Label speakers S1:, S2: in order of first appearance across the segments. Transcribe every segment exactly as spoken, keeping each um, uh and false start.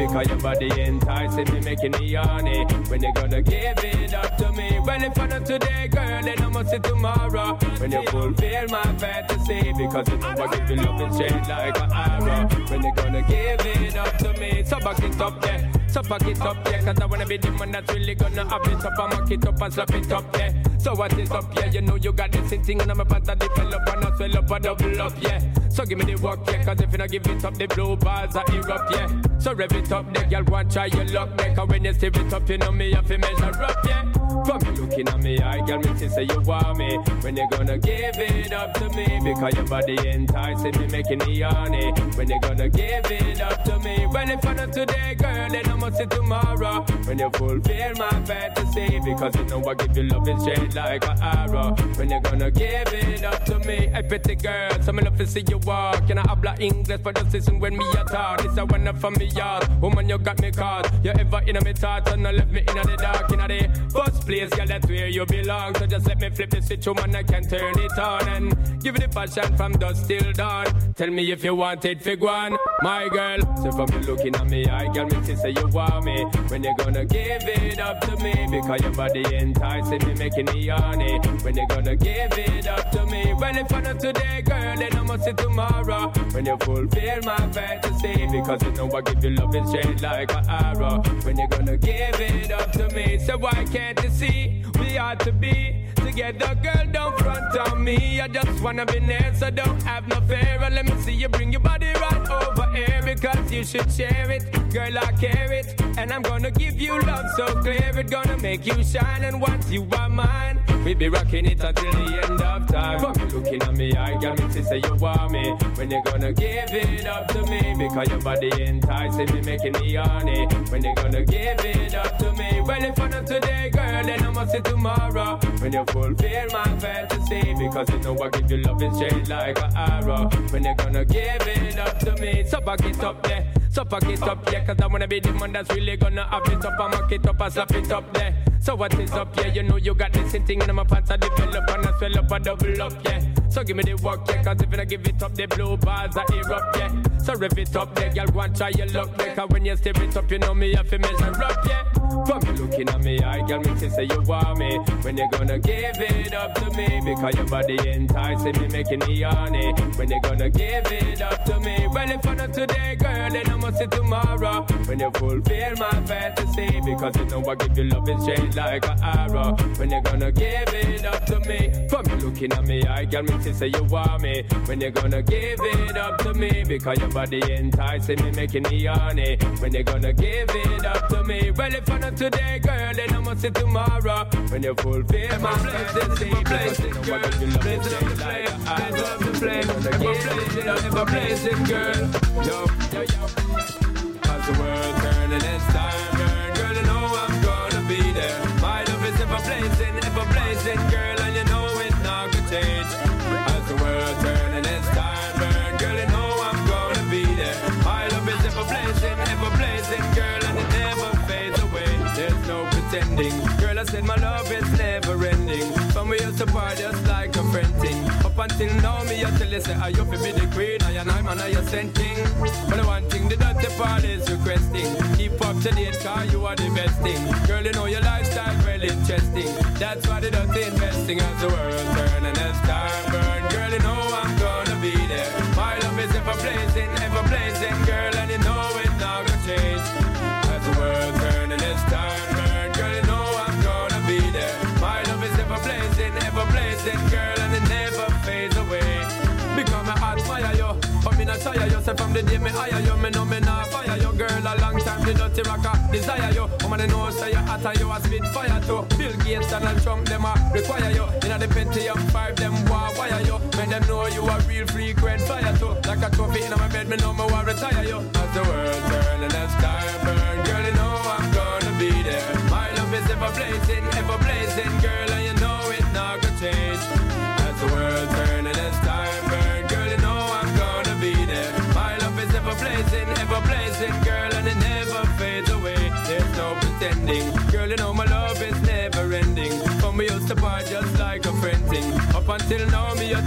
S1: because your body enticing me, making me horny. When you gonna give it up to me? Well, if I not today, girl, then I must see tomorrow. When you fulfill my fantasy, because you know I give you love and shade like an arrow. When you gonna give it up to me? So back it up, yeah. So back it up, yeah. Cause I wanna be the man that's really gonna have it up and mock it up and slap it up, yeah. So what is up, yeah? You know you got this thing and I'm about to develop and I swell up and double up, yeah. So give me the work, yeah. Cause if you not give it up, the blue bars are erupt, yeah. So rev it up, the girl go and try your luck, yeah. Cause when you stir it up, you know me have to measure up, yeah. From you looking at me, I girl, me say you want me. When you gonna give it up to me? Because your body enticing me, making me horny. When you gonna give it up to me? Well, if I not today, girl, then I must see tomorrow. When you fulfill my fantasy, because you know I give you love and shade like an arrow. When you gonna give it up to me? Hey, pretty girl, so me love to see you walk. And I habla English for the season when me a talk. It's a one from me yard. Woman, you got me caught. You ever in my thoughts and I left me in the dark. In the first place, girl, that's where you belong. So just let me flip the switch, woman, I can turn it on. And give it the passion from dusk till dawn. Tell me if you want it, fig one, my girl. So from you looking at me, I girl, me say you want me. When you gonna give it up to me? Because your body enticing me, making me horny. When you gonna give it up to me? Well, if I not today, girl, then I must see tomorrow. When you fulfill my fantasy, because you know I give you love and shade like an arrow. When you gonna give it up to me? So why can't you see we ought to be together, girl? Don't front on me. I just wanna be near, so don't have no fear. And let me see you bring your body right over here, because you should share it, girl. I care it, and I'm gonna give you love so clear. It's gonna make you shine, and once you are mine, we be rocking it until the end of time. From you looking at me, I got me to say you want me. When you gonna give it up to me? Because your body enticing me, making me horny. When you gonna give it up to me? Well, if I not today, girl, then I must see tomorrow. When you fulfill my fantasy, because you know I give you love and shade like an arrow. When you gonna give it up to me? So back it up there. So fuck it up, yeah, cause I wanna be the man that's really gonna have it up and mock it up and slap it up there. So what is up, yeah, you know you got this thing in my pants, I develop and I swell up and double up, yeah. So give me the work, yeah, cause if you not give it up, the blue bars are erupt, yeah. So rev it up, yeah, girl, go and try your luck, yeah. Cause when you stir it up, you know me have to measure up, yeah. From you looking at me, I girl, me say you want me. When you gonna give it up to me? Because your body enticing me, making me horny. When you gonna give it up to me? Well, if I not today, girl, then I must see tomorrow. When you fulfill my fantasy, because you know I give you love and shade like an arrow. When you gonna give it up to me? From you looking at me, I girl, me say you want me. When you gonna give it up to me? Because your body enticing me, making me horny. When you gonna give it up to me? Well, if I not today, girl, then I must see tomorrow. When you fulfill my fantasy, because you know I give you love and shade like an arrow. When you gonna give it up, never place it, girl. Yo, yo, yo. As the world turning, it's time, girl. Girl, you know I'm gonna be there. My love is ever blazing, ever blazing, girl, and you know it not gonna change. As the world turning, it's time, burn. Girl, you know I'm gonna be there. My love is ever blazing, ever blazing, girl, and it never fades away. There's no pretending, girl. I said my love is never ending. From we used to part just like a friend thing. Up until now, me I tell you say I you fi be the queen, I and I'm and I you sending. But the one thing the dirty part is requesting. Keep up to date, cause you are the best thing. Girl, you know your lifestyle well interesting. That's why the dirty investing as the world turn and as time burn. Girl, you know I'm gonna be there. My love is ever blazing, ever blazing, girl, and you know it's not gonna change. As the world turn and as time burn, girl, you know I'm gonna be there. My love is ever blazing, ever blazing, girl, and it never fades away. Because I admire you, but me not tire you. Say from the day me hire you, me know me not fire you, girl. A long time the dirty rocker desire you. Woman, they know say you hotter, you a spit fire too. Bill Gates, Donald Trump, them a require you. In a the Pentium five, them war wire you. When them know you a real frequent fire too. Like a trophy in my bed, me know me want retire you. As the world turn and as time burn, girl, you know I'm gonna be there. My love is ever blazing, ever blazing, girl, and you know it not gonna change. As the world turn and as time burn, girl, you know I'm gonna be there. My love is ever blazing, ever blazing, girl, and it never fades away. There's no pretending, girl, you know my love is never ending. From we used to part just like a friend thing. Up until now, me I tell you say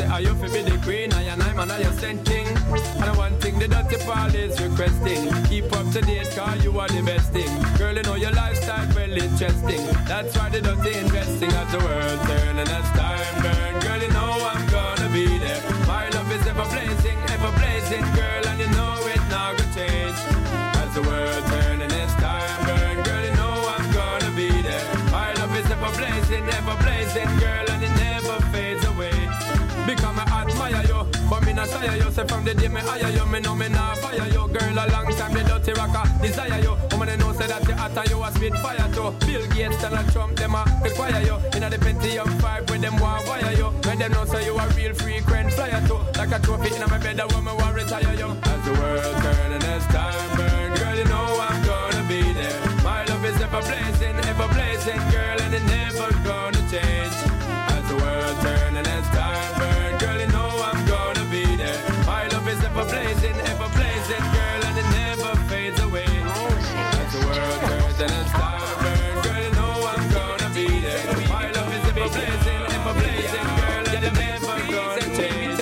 S1: are you fi be the queen? I and I man are you sent king. And one thing the dirty Paul is requesting, keep up to date cause you are the best thing. Girl, you know your lifestyle well interesting. That's why the dirty investing as the world turn and as time burn. Girl, you know I'm gonna be there. My love is ever blazing, ever blazing, girl, and you know it not gonna change. As the world turn and as time burn, girl, you know I'm gonna be there. My love is ever blazing, ever blazing, girl, and it never fades away. Because I admire you, but me not shy you. Say from the day me hire you, me know me not fire you. Girl, a long time the dirty rocker desire you. Woman, know say that you hot and you a spit fire too. Bill Gates, Donald Trump, them a require you. Inna the Pentium five when them want wire you. When them know say you a real frequent flyer too. Like a trophy inna my bed, a woman want retire you. As the world turn and as time burn, girl, you know I'm gonna be there. My love is ever blazing, ever blazing, girl, and it never gonna change. As the world turn and as time burn, girl, you know I'm gonna be there. My love is ever blazing, ever blazing, girl, and it never fades away. As the world turns and as time burn, girl, you know I'm gonna be there. My love is ever blazing, ever blazing, girl, and it never gonna change.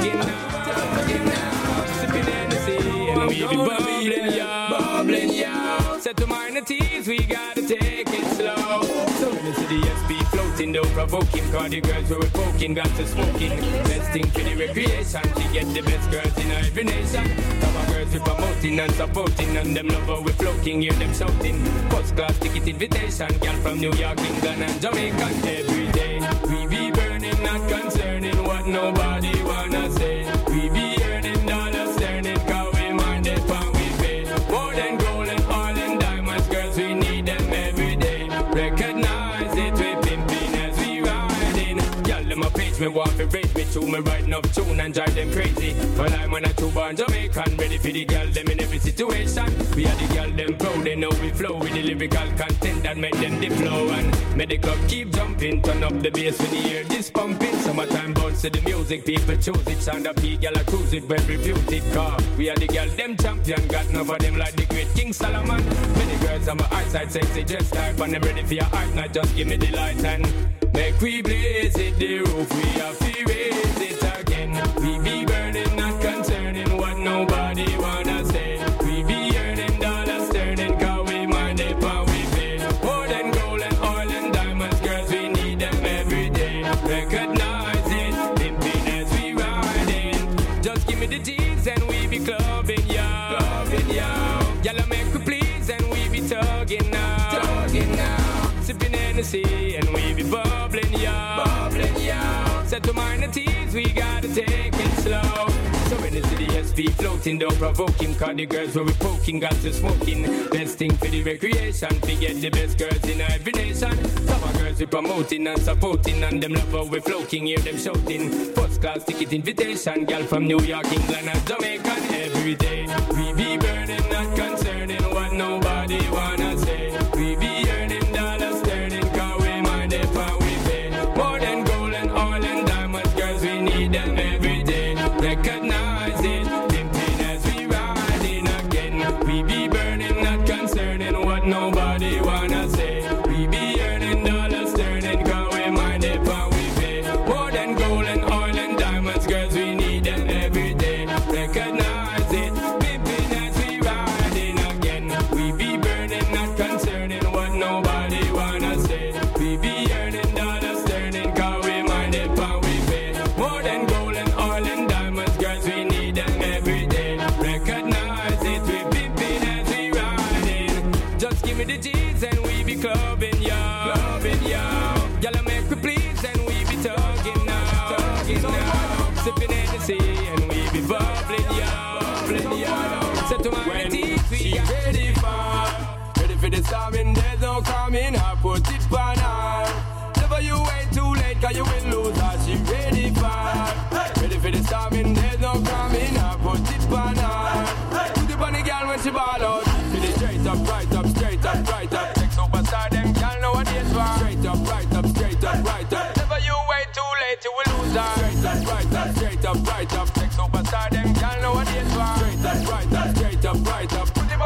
S1: Sipping Hennessy and we be bubbling, yo, bubbling, yo. Set to minor teas, we gotta take it slow. So when you see the S P floating, don't provoke him, cause the girls who were poking got to smoking. Best thing for the recreation, to get the best girls in every nation. Our girls we promoting and supporting, and them love how we floating, hear them shouting. First class ticket invitation, girl from New York, England and Jamaica. Every day we be burning, not concerning what nobody wanna say. We be earning dollars, turning, cause we mind it when we pay. More than gold and oil and diamonds, girls we need them every day. Recognize it, we pimping as we riding. Y'all them a page, me want to raise me tune, me writing up tune and drive them crazy. But I'm on a two-born Jamaican, ready for the girl them in every situation. We are the girl them proud, they know we flow with the lyrical content that make them the flow. And make the club keep jumping, turn up the bass when you hear this pumping. Summertime bounce to the music, people choose it. Sound up the girl I cruise it, well reputed car. We are the girl them champion, got enough of them like the great King Solomon. Many girls on my eyesight, sexy just type, and them ready for your hype, not just give me the light and make we blaze it, the roof, we have to raise it again. We be burning, not concerning what nobody wanna say. We be earning dollars, turning, cause we mind it when we pay. More than gold and oil and diamonds, girls, we need them every day. Recognize it, pimping as we riding. Just give me the G's and we be clubbing, yo. Clubbing, yo. Y'all make we please and we be tugging now. Tugging now. Sipping Hennessy and we be bubbling, yo. Bubbling, yo. Set to minor teas, we gotta take it slow. So when you see the S P floating, don't provoke him, cause the girls where we poking got to smoking. Best thing for the recreation, we get the best girls in every nation. Some of girls we promoting and supporting, and them love how we floating, hear them shouting. First class ticket invitation, girl from New York, England and Jamaica. Every day we be burning, not concerning what nobody wanna say. We be earning dollars, turning, cause we mind it when we pay. More than gold and oil and diamonds, girls we need them every day. Recognize it, pimping as we riding again. We be burning, not concerning what nobody wanna say. We be earning dollars, turning, cause we mind it when we pay. More than gold and oil and diamonds, girls we need them every day. Recognize it, pimping as we riding again. We be burning, not concerning what nobody wanna say. We be earning dollars, turning, cause we mind it when we pay. More than gold and oil and diamonds, girls we need them every day. Recognize it, we pimping as we riding. Just give me the G's and we be clubbing, yo. Clubbing, yo. Y'all make we please and we be tugging now. Tugging now. Sipping Hennessy and we be bubbling, yo. Bubbling, yo. Set to my teeth, we got ready for. Ready for the storming, there's no coming. I put it on her. Never you wait too late, cause you will lose her. She ready for. Ready for the storming, there's no coming. I put it on her. Put it on the girl when she ball out. Feel it straight up, right up, straight up, right up. Take superstar, them girl know what it for. Straight up, right up, straight up, right up. Never you wait too late, you will lose her. Straight up, right up, straight up, right up. Take superstar, them girl know what it for. Straight up, right up, straight up, right up. Put it on the girl when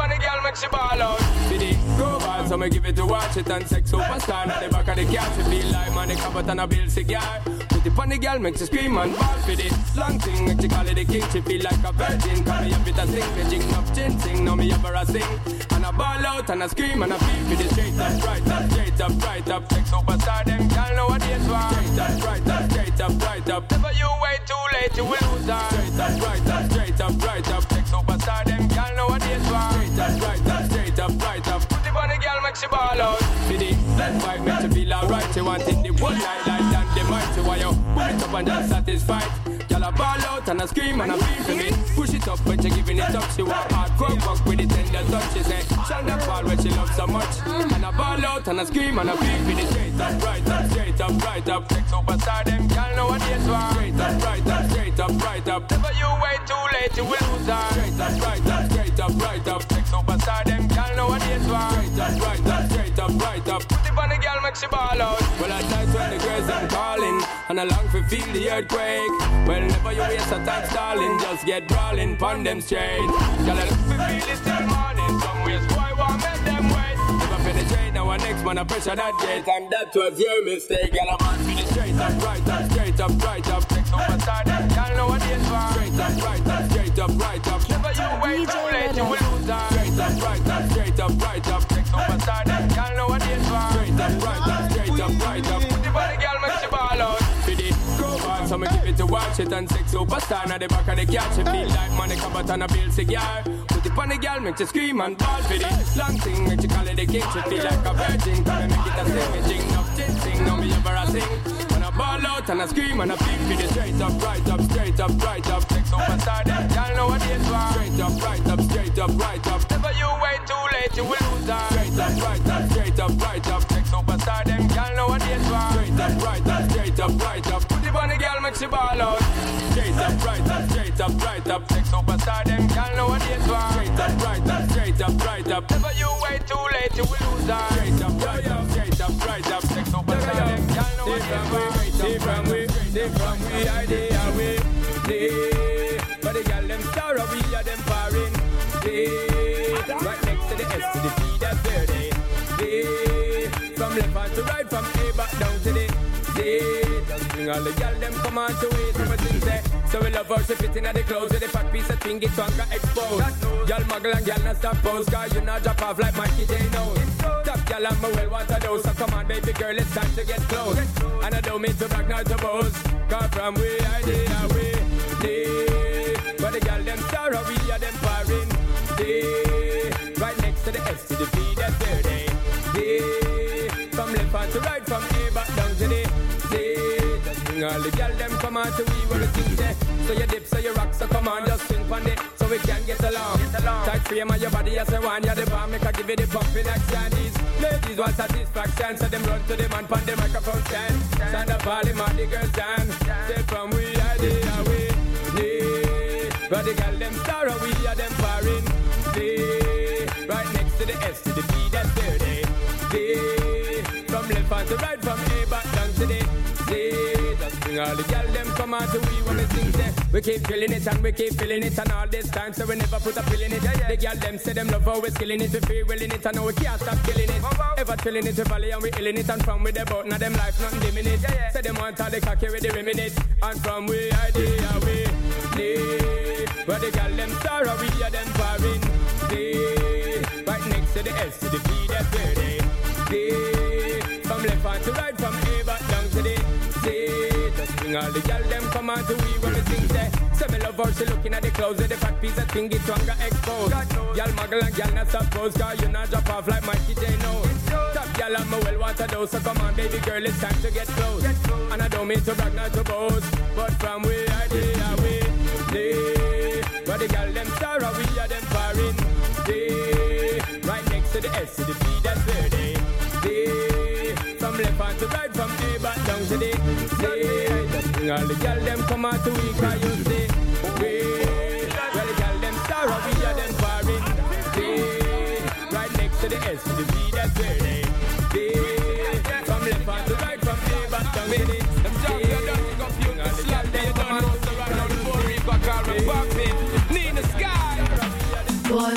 S1: makes you ball out. Did it go bad, so me give it to watch it and sex superstar. Now the back of the car, she feel like money covered and a bill cigar. Put it on the girl, makes you scream and ball for it. Long thing, make you call it the king, she feel like a virgin. Call me a bit of sing, the jing up chin sing. Now me ever a sing, and I ball out and I scream and I feel for it. Straight up, right up, straight up, right up. Sex superstar, them girl know what it was. Straight up, right up, straight up, right up. Never you wait too late, you will lose her. Straight up, right up, straight up, right up. Sex superstar, them girl know what it was. Straight up, right up, straight up, right up. Put it on the girl, makes you ball out. For it, that vibe makes you feel alright. You want it the whole night like that, the might. So why you put it up and just satisfied? Girl, I ball out and I scream and I feel for me. Push it up when she giving it up. She want hardcore fuck with it tender touch. She say, Shonda Paul when she loves so much. And I ball out and I scream and I feel for it. Straight up, right up, straight up, right up. Sex superstar, them girl know what it was. Straight up, right up, straight up, right up. Never you wait too late, you will lose her. Straight up, right up, straight up, right up. Sex superstar, them girl know what it was. Straight up, right up, straight up, right up. Put it on the girl, makes you ball out. Well, I tight when the girls I'm calling, and I long for feel the earthquake. Well, never you waste a time stalling, just get brawling, pon them straight. Girl, I look for feel it till morning. Some ways boy won't make them wait. Never penetrate, now our next man I pressure that gate, and that was your mistake. Girl, I'm on for the straight up, right up, straight up, right up. Sex superstar, them girl know what it was. Straight up, right up, straight up, right up. Never you wait too late, you will lose her. Straight up, right up, straight up, right up. Sex superstar, them girl know what it was. Straight up, right up, straight up, right up. Put the body girl makes you ball out. For the go on, so me give it to watch it and sex superstar. Now the back of the car, she feel like money covered and a bill cigar. Put it on the girl, make you scream and ball for it. Long thing, make you call it the king. She feel like a virgin, come and make it a sing. A jing up, chin sing, now me ever a sing. When I ball out and I scream and I feel for it. Straight up, right up, straight up, right up. Sex superstar, them y'all know what it was. Straight up, right up, straight up, right up. Never you wait too late, you will lose her. Straight up, right up, straight up, right up. Sex superstar, them y'all know what it was. Straight up, right up, straight up, right up. Put it on the girl, makes you ball out. Straight up, right up, straight up, right up. Sex superstar, them y'all know what it was. Straight up, right up, straight up, right up. Never you wait too late, you will lose her. Straight up, right up, straight up, right up. Sex superstar, them y'all know what it was. Different way, different way, idea way. But the girl them star, we are them foreign. Right next to the S to the P, that's dirty. From left hand to right, from A back down to the Z. Just bring all the girl them come on to it. Everything say, so we love her, she fit in at the clothes with the fat piece of thing, it's one got exposed. Y'all muggle and y'all not stop pose, cause you not drop off like Mikey J knows. Top y'all and my well want a dose, so come on baby girl, it's time to get close. And I don't mean to brag, not to boast, cause from we idea we live. But the girl them star, we are them foreign. Right next to the S to the P, that's dirty. From left hand to right, from A back down to the Z. Just bring all the girl them come on to we what the things say. So you dip, so you rock, so come on, just swing on it, so we can get along. Get along. Tight frame of your body as a one, you're the bomb, make I give it the pumping action. These ladies want satisfaction, so them run to the man pon the microphone stand. Stand up all the man, the girls dance. Say from we idea we live. But the girl them star, we are them foreign. Right next to the S to the P, that's dirty. From left hand to right, from A back down to the Z. Just bring all the girl them come on to we when we sing say. We keep feeling it and we keep feeling it, and all this time so we never put a pill in it. Yeah, yeah. The girl them say them love how we skilling it, we feel willing it, and now we can't stop killing it. Wow. Ever chilling it, we volley and we illing it, and from with the boat, now them life nothing dimming it. Yeah, yeah. Say them want all the cocky with the rim in it, and from we idea we live. But the girl them star, we are them foreign. Right next to the S to the P, that's dirty. From left hand to right, from A back down to the Z. Just bring all the girl them come on to we when we sing say. Say me love her, she looking at the clothes with the fat piece of thing, it's one got exposed. Y'all muggle and y'all not suppose, cause you not drop off like Mikey J knows. Top y'all and my well want a dose, so come on baby girl, it's time to get close. And I don't mean to brag, not to boast, but from we idea we live. But the girl them star, we are them foreign. Right next to the S to the P, that's dirty. From left hand to right, from A back down to the Z. Just bring all the girl them come on to we, cause you see well the girl them star, we are them foreign. Right next to the S to the P, that's dirty. From left hand to right, from A back down to the Z. Bring all the girl them come on to we, cause you see
S2: Boy,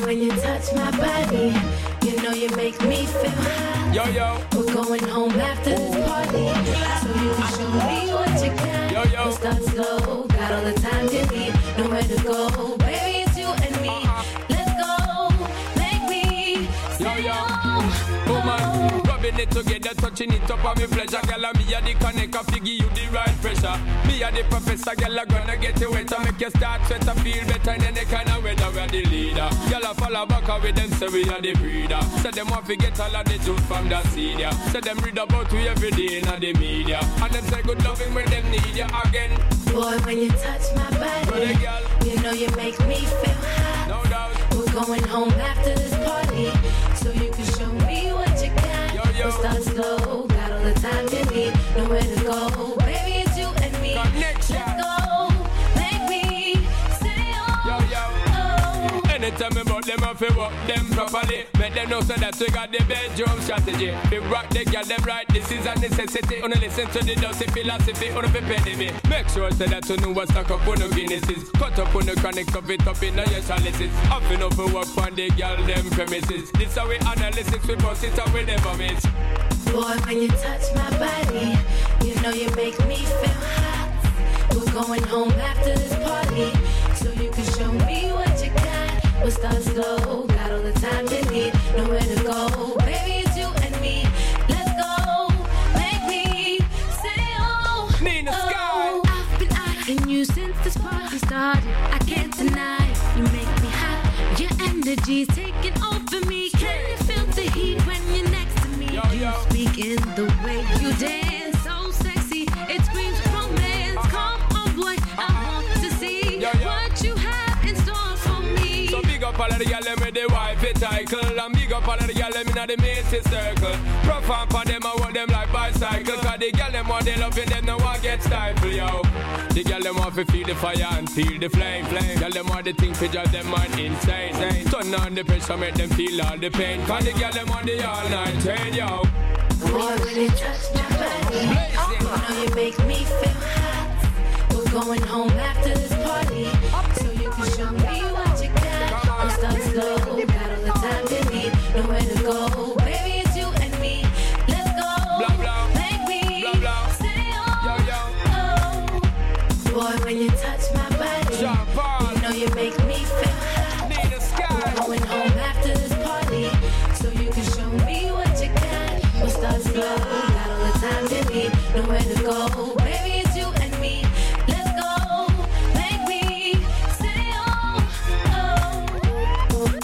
S2: when you touch my body, you know you make me feel high.
S1: Yo, yo.
S2: We're going home after this party, so you can show me what you got.
S1: Yo, yo.
S2: We'll start slow, got all the time you need, nowhere to go. Baby, it's you and me. Uh-huh. Let's go, make me say yo, yo. Oh,
S1: woman, rubbing it together, touching it up on me pleasure. Girl, me a the connect, I figure you the right pressure. Me a the professor, girl, I gonna get you wetter, make you start sweat, I feel better than the kind of weather. We're the leader. Girl, I follow back with them, so we are the breeder. So them want to get all of the juice from the seed, yeah. So them read about you every day in the media, and them say good loving when them need you again.
S2: Boy, when you touch my body,
S1: girl,
S2: you know you make me feel hot.
S1: No doubt.
S2: We're going home after this party, so you can show me what you got.
S1: Yo, yo.
S2: We'll start slow, got all the time you need, nowhere to go. Baby, it's you and me.
S1: Connection.
S2: Let's go, make me say oh.
S1: Yo, yo.
S2: Oh.
S1: Anytime about them, I feel work them properly. Make them know so that we got the bedroom strategy. We rock the girl them right, this is a necessity. Wanna listen to the dusty philosophy, wanna prepare me. Make sure so that you know what's stuck up on the Guinnesses. Cut up on the chronic, stuff it up in your chalices. Up enough for work on the girl them premises. This how we analysis, we bust it and we never miss.
S2: Boy, when you touch my body, you know you make me feel hot. We're going home after this party, so you can show me what you got. We'll start slow, got all the time you need, nowhere to go. Baby, it's you and me. Let's go, make me say oh.
S1: Nina Sky.
S2: Oh. I've been eyeing you since this party started. I can't deny it. You make me hot. Your energy's taking over me. Can you feel the heat when you're next to me?
S1: Yo,
S2: you
S1: yo.
S2: speak in the way you dance, so sexy. It screams romance. Come on, boy, I want to see
S1: Yo, yo.
S2: what you have in store for me.
S1: So big up all of the girl them with the wifey title, and big up all of the girl them in the matey circle. Profound for them, I want them like bicycle. Cause the girl them want they loving them, no one get stifled, yo. The girl them want to feel the fire and feel the flame, flame. Girl them want the thing to drive them man insane, insane. Turn on the pressure, make them feel all the pain. Cause the girl them want the all night train, yo.
S2: Boy, when you touch my body, you know you make me feel hot. We're going home after this party, so you can show me what you got. We'll start slow, got all the time you need, nowhere to go. Baby, it's you and me. Let's go,
S1: Blah, blah.
S2: make me
S1: Blah, blah.
S2: say oh,
S1: Yo, yo.
S2: oh. Boy, when you touch my body,
S1: Jean Paul.
S2: you know you make me feel hot.
S1: Nina Sky.
S2: We're going home after this party, so you can show me what you got. We'll start slow, got all the time you need, nowhere to go. Baby, it's you and me. Let's go, make me say oh, oh.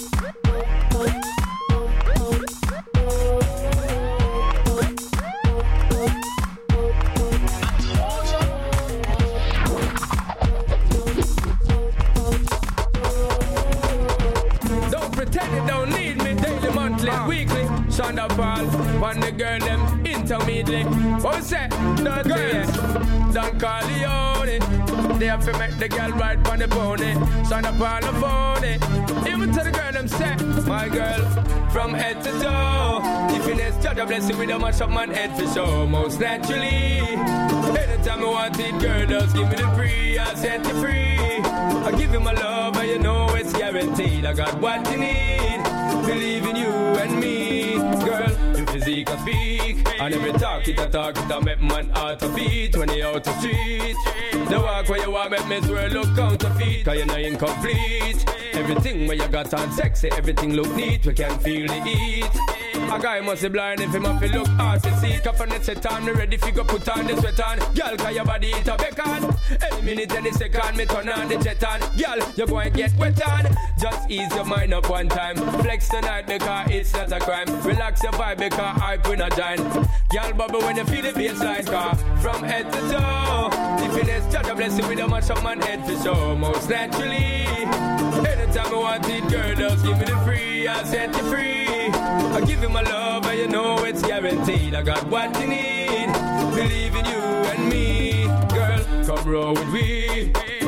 S1: Don't pretend you don't need me. Daily, monthly, weekly. Shonda Paul, one the girl them intermediately. What we say? Don't girls, Don Corleone. They have to make the girl ride on the pony. Shonda Paul the phony. Even to the girl them say, my girl, from head to toe. If you next judge, I bless you with a mash up man head for sure. Most naturally, anytime I want it, girl, just give me the free. I'll set you free. I give you my love, and you know it's guaranteed. I got what you need. Believe in you and me, girl. Your physique I speak, and every talk it a talk it a make man heart a beat when you out the street. The walk where you walk make me swear look counterfeit, cause you're not incomplete. Everything where you got on sexy, everything look neat. We can feel the heat. A guy must be blind if he must look hard to see. Cause from the set on, me ready fi go put on the sweat on. Girl, cause your body it a beckon. Any minute, any second, me turn on the jet on. Girl, you go and get wet on. Just ease your mind up one time. Flex tonight because it's not a crime. Relax your vibe because hype we not join. Girl, bubble when you feel the bassline. Cause from head to toe, if you next judge, I bless you with a mash up man head for sure. Most naturally, anytime I want it, girl, just give me the free. I'll set you free. I give you my love, and you know it's guaranteed. I got what you need. Believe in you and me, girl. Come roll with me.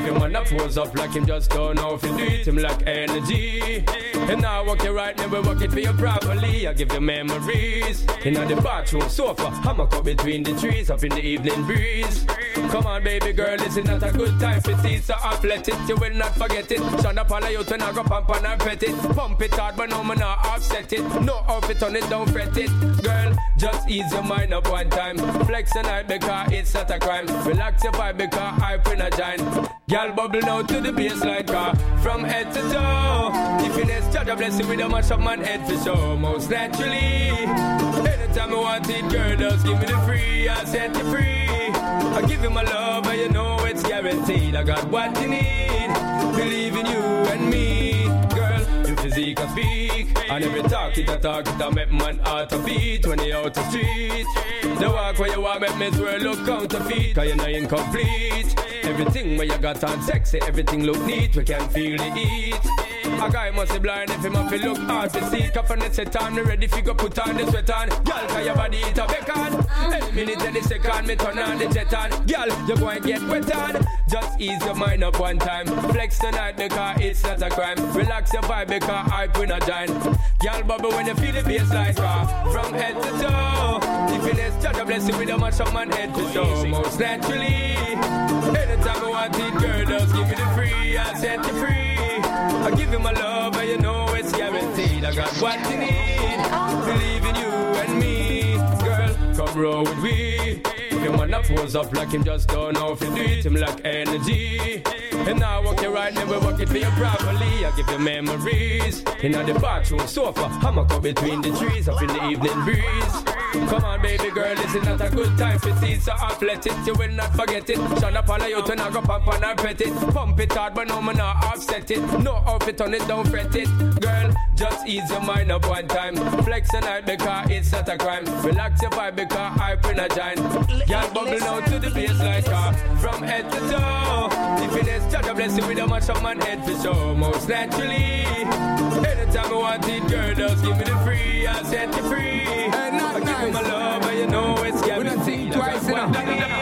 S1: If your man a pose up like him just don't know if you do it, him like energy. And now walk you right, never walk it for you properly. I give you memories. In the bathroom sofa, hammock up between the trees, up in the evening breeze. Come on, baby girl, this is not a good time for see, so uplet it, you will not forget it. Shine up all of you, when I go pump and I pet it. Pump it hard, but no man not offset it. No outfit on it, don't fret it. Girl, just ease your mind up one time. Flex the night because it's not a crime. Relax your vibe because I bring a giant. Girl, bubble now to the baseline car. From head to toe. If you next judge, I bless you with a mash up man head for sure. Most naturally. Anytime I want it, girl, just give me the free. I set you free. I give you my love and you know it's guaranteed. I got what you need. Believe in you and me. Girl, your physique I speak. And every talk it a talk it a make man out of beat. When you out the street. The walk where you walk make me swear look counterfeit. Cause you're not incomplete. Everything where you got on sexy, everything look neat. We can feel the heat. A guy must be blind if him have to look hard to see. Cuff on the set on, me ready fi go put on the sweat on. Girl, cause your body it a beckon. Any minute, any second, me turn on the jet on. Girl, you go and get wet on. Just ease your mind up one time. Flex tonight because it's not a crime. Relax your vibe because I bring a giant. Girl, bubble when you feel the bass like uh, from head to toe. If you next judge, I bless you with a mash up man head to show. Most naturally. Anytime I want it, girl, just give me the free. I'll set you free. I give you my love and you know it's guaranteed. I got what you need. Believe in you and me. Girl, come roll with me. Your man a pose up like him just don't know if you do it, him like energy. And now walk you right, never walk it for you properly. I give you memories. In the bathroom sofa, hammock up between the trees, up in the evening breeze. Come on, baby girl, this is not a good time for see, so uplet it, you will not forget it. Shine up all of you, when I go pump and I pet it. Pump it hard, but no man not offset it. No outfit on it, don't fret it. Girl, just ease your mind up one time. Flex the night because it's not a crime. Relax your vibe because I bring a giant. Girl, bubble now to the baseline car. From head to toe. If you next judge, I bless you with a mash up man head for sure. Most naturally. Anytime I want it, girl, just give me the free. I'll set you free.
S3: Hey, not I give nice.
S1: You my love, and you know it's guaranteed.
S3: We don't think twice enough.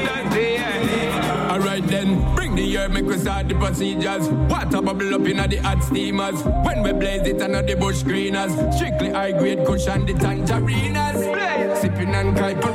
S1: Alright then, bring the air, make we start the procedures. Water bubble up in the hot steamers. When we blaze it under the bush greeners. Strictly high grade cushion the tangerinas. Sipping on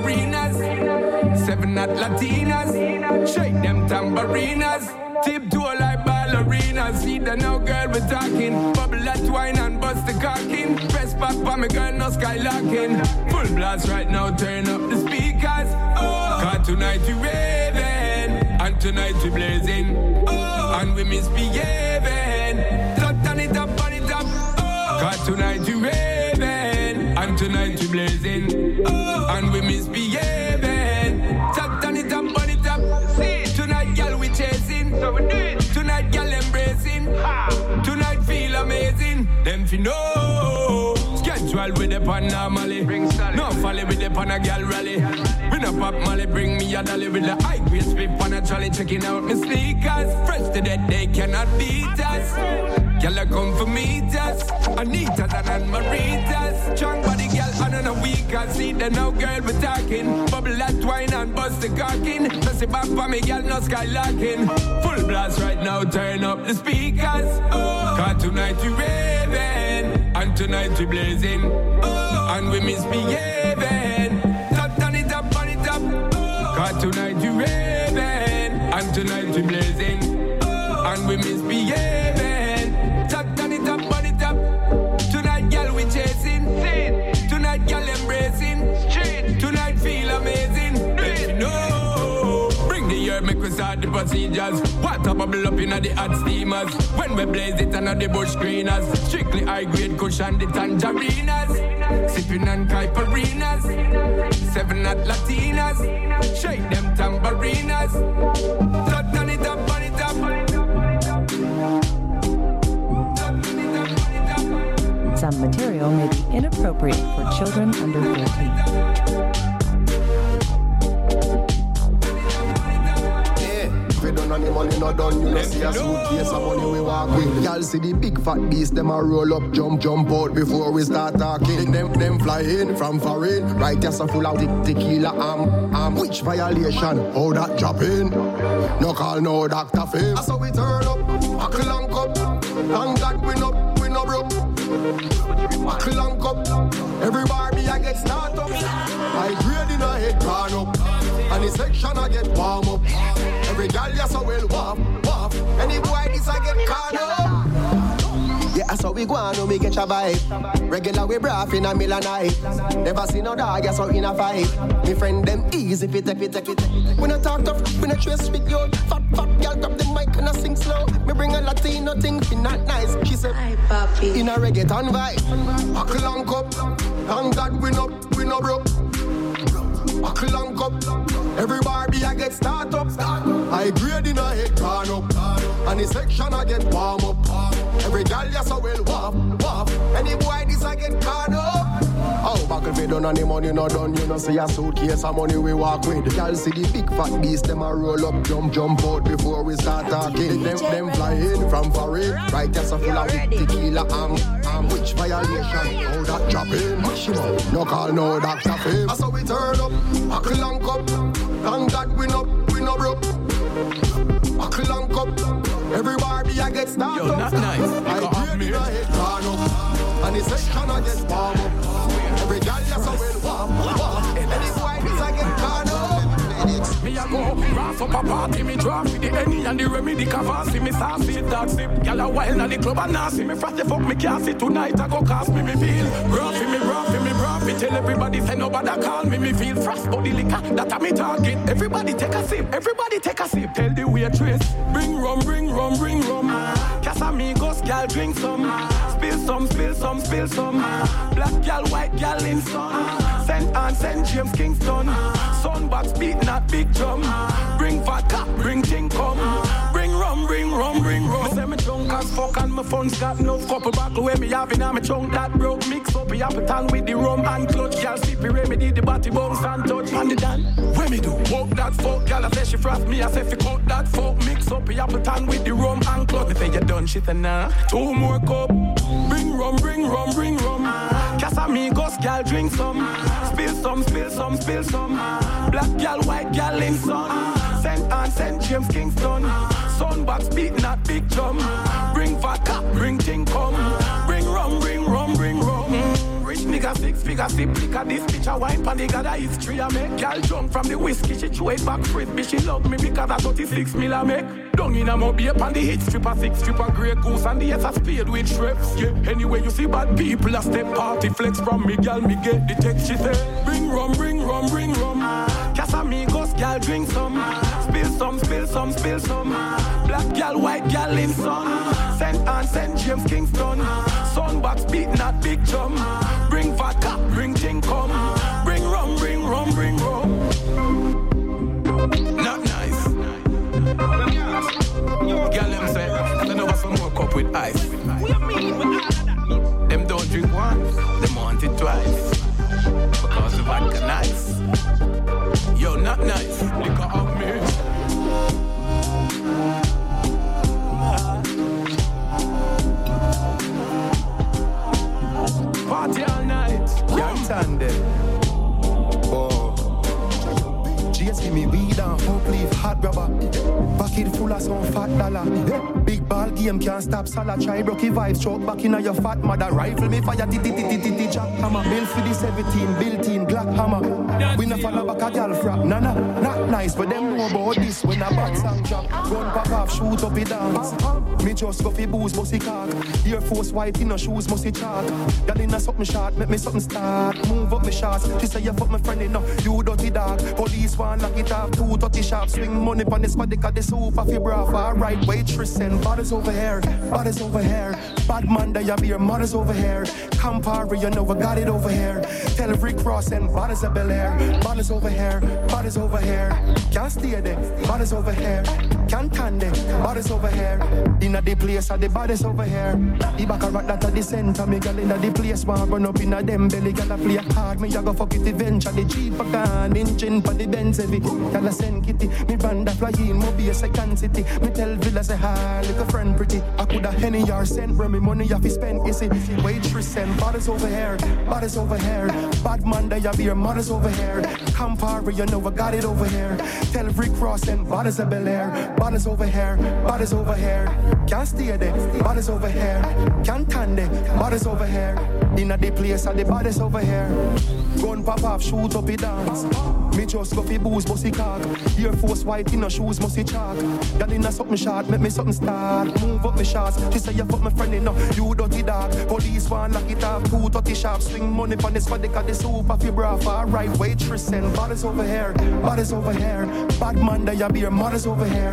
S1: caipirinhas. Seven at Latinas. Shake them tamburinas. Tiptoe like ballerinas. See the now girl we talking. Bubble that wine and bust the cocking. Press back for me girl no skylarking. Full blast right now, turn up the speakers. Oh, cause tonight we raving. And tonight we blazing. Oh, and we misbehaving. So turn it up, turn it up. Oh, cause tonight we raving. And tonight we blazing. Oh, and we misbehaving. So turn it up, turn it up. See, tonight girl we chasing. So we do it. Tonight girl embracing. Ha. Tonight feel amazing. Them fi know. Schedule with the pan normally. No folly with the pan a girl rally. We no pop molly, bring me a dolly with the high grade split pan a trolley. Checking out my sneakers. Fresh to that they cannot beat us. Girl a come for meet us. Anita's and Ann Marita's. Strong body girl and a weaker. See the now girl we talking. Bubble that wine and bust the cocking. Press it back for me girl no skylarking. Full blast right now, turn up the speakers. Oh, cause tonight we raving. And tonight we blazing. Oh, and we misbehaving. So turn it up, turn it up. Oh, cause tonight we raving. And tonight we blazing. Oh, and we misbehaving. So turn it up, turn it up. Tonight girl we chasing. Tonight girl embracing. Tonight feel amazing. Let me know. Bring the air, make we start the procedures. Water bubble up in the hot steamers. When we blaze it under the bush greeners. Strictly high grade cushion the tangerinas. Sipping on caipirinhas. Seven at Latinas. Shake them tamburinas. So turn it up, turn it up.
S4: Some material may be inappropriate for children under fourteen.
S3: Yeah, we don't
S5: and the money not done. You know see a suitcase of money we walk with. Y'all see the big fat beast, them a roll up, jump, jump out before we start talking. Them, them fly in from foreign, right just a full of te- tequila, um, um, which violation? How that drop in? No call, no Doctor Fame. So we turn up, a clank up, and God win up, we no broke. A clank up, every Barbie I get start up. I grade in a head turn up, and the section I get warm up. Every girl ya so well waff, waff. Any boy this I get caught up. Yeah, so we go on, we get your vibe. Regular we braff in a middle night. Never see no dog, yeah, so in a fight. Me friend them easy, fit, fit, fit, fit. We no talk tough, we no trace with you. Fat, fat girl grab the mic and I sing slow. Me bring a Latino thing, fi not nice. She said, hi, papi. In a reggaeton vibe. A clank up, thank God we no, we no broke. A clank up, every Barbie I get start up. I grade in a head turn up, and the section I get warm up. Every girl ya so well waff, waff. Any boy this I get caught up. Oh, back if you done and the money not done, you know see a suitcase of money we walk with. Y'all see the big fat beast, them a roll up, jump, jump out before we start talking. Them, them fly in from foreign, right just a full of tequila, um, um, which violation? How that drop in? No call, no Doctor Fame. So we turn up, a clank up, thank God we no, we no broke. A clank up, every Barbie I get started up. Yo, not nice. I grade in a head turn up, and the section I get warm up. Every girl ya so well warm, warm. Any boy this I get caught up.
S6: Me a go, raff up a party, me drop with the Henny and the remedy cover. See me sassy, that sip. Y'all a wild at the club and nasty. Me fast the fuck me can't see tonight. I go cast me, me feel roughy, me roughy, me roughy. Tell everybody say nobody call me, me feel frost body liquor. That a me target. Everybody take a sip, everybody take a sip. Tell the waitress, bring rum, bring rum, bring rum. Casamigos, gal drink some. Spill some, spill some, spill some. Black gal, white gal in sun. Saint Anne, Saint James, Kingston. Sunbox beat, not big drum. Bring vodka, bring ting come. Bring rum, bring rum, bring rum. Me say me drunk as fuck and my funds got no couple buckle where me having on me chunk that broke. Mix up the apple tongue with the rum and clutch. Y'all sippy remedy the body bounce and touch. And the dan, where me do? Walk that fuck, y'all I say she frost me. I say fi cut that fuck. Mix up the apple tongue with the rum and clutch. Me say you done shit and nah. Two more cup. Bring rum, bring rum, bring rum. Casamigos, y'all drink some. Spill some, spill some, spill some. Black gal, white gal in sun. Saint Anne, Saint James, Kingston. Sunbox beat, not big drum. Bring vodka, bring ting come. Bring rum, bring rum, bring rum. Mm. Rich nigga six figure sip liquor. This bitch a wine pan nigga that history I make. Gal drunk from the whiskey, she throw it back frisbee. She love me because I thirty-six mil I make. Down in a mobile up on the hit stripper, six stripper, grey goose and the S a spade with shreds. Yeah, anyway you see bad people a step party flex from me, gal me get the text. She say, bring rum, bring rum, bring rum. Casamigos, gal drink some. Spill some, spill some, spill some. Black gal, white gal in sun. Saint Anne, Saint James, Kingston. Sunbox beat, not big drum. Bring vodka, bring ting come. Bring rum, bring rum, bring rum. Not nice. Girl, them say, send over some more cup with ice. Them don't drink once, them want it twice. Because the vodka nice. Yo, not nice, liquor of me. Party all night, can't stand it.
S5: G S give me weed and hope leaf hot rubber. Pocket full of some fat dollar. Big ball game can't stop salad. Try broky vibes, choke back in your fat mother. Rifle me fire, ti ti ti ti ti ti jack hammer. Bill for the seventeen, built-in Glock hammer. We no follow back a gal frap. Nah nah, not nice, but them know about this. When a bad song drop, run back off, shoot up it dance. Me just go fi booze, bossy cock. Air Force white in no shoes, musty chalk. Gal in a something short, make me something start. Move up me shots. She say you fuck my friend enough, you dirty dog. Police want lock it off, two thirty sharp. Swing money pon the spot, they cut the soup off your bra. Alright, waitress and bodies over here, bodies over here. Bad man, they have your mothers over here. Campari, you know we got it over here. Tell Rick Ross and bodies of Bel Air. Bodies over here, bodies over here. Can't stay there, bodies over here. Can't can't stand it. Bodies over here. Inna the place of the bodies over here. The back a rock that at the center. Me gal inna the place one run up inna them belly. Gal a play hard. Me a go fuck it eventually. The Jeep a can engine for the Benz heavy. Gal a send kitty. Me band a fly in. Mo be a second city. Me tell Villa say hi. Like a friend pretty. I coulda Henny or sent. Where me money have to spend. Is it waitress and bodies over here. Bodies over here. Bad man they have your mothers over here. Come far you know I got it over here. Tell Rick Ross and bodies a Bel Air. Bodies over here. Bodies over here. Can't stay there. Bodies over here. Can't stand it. Bodies over here. Inna the place of the bodies over here. Gun pop off, shoot up, it dance. Me just go fi booze, bossy cock. Air Force white in her shoes, musty chalk. Gal inna something short, make me something start. Move up me shots, she say you fuck my friend enough. You dirty dog, police one lock it up. Two thirty sharp, swing money pon the squad, they got the soup off your bra. Alright, waitress and bodies over here, bodies over here. Bad man, they a beer, mothers over here.